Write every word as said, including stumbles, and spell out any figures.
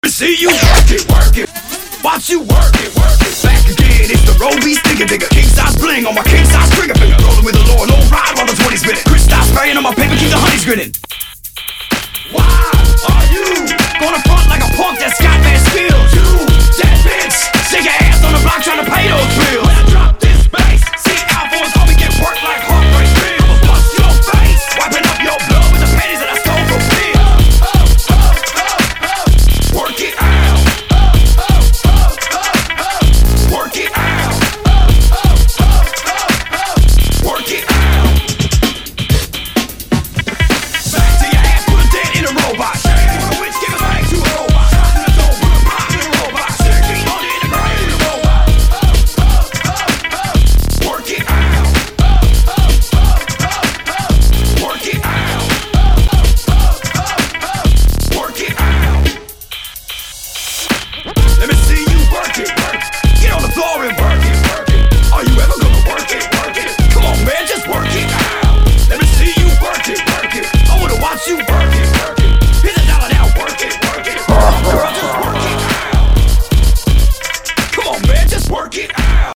See you work it, work it. Watch you work it, work it. Back again, it's the Robies digger digger. King size bling on my king size trigger finger. Rolling with the Lord, no ride while the twenty's spinning. Crystal spraying on my paper, keep the honeys grinning. Why are you gonna front like a punk that's got bad skills? You, that bitch, shake your ass on the block trying to pay those bills. When I drop this bass, see Alphonse homie get worked like heartbreak pills. I'ma bust your face, wiping up your blood with the panties that I stole from Bill. Work it out. Work it out. Work it out. Back to your ass, put a dent in a robot. Put a witch, give it back to a robot. Shot in the door, put a rock in a robot. Stick feet on it in the brain in a robot. Work it out. Work it out. Work it out. Let me see you work it, work. Get on the floor and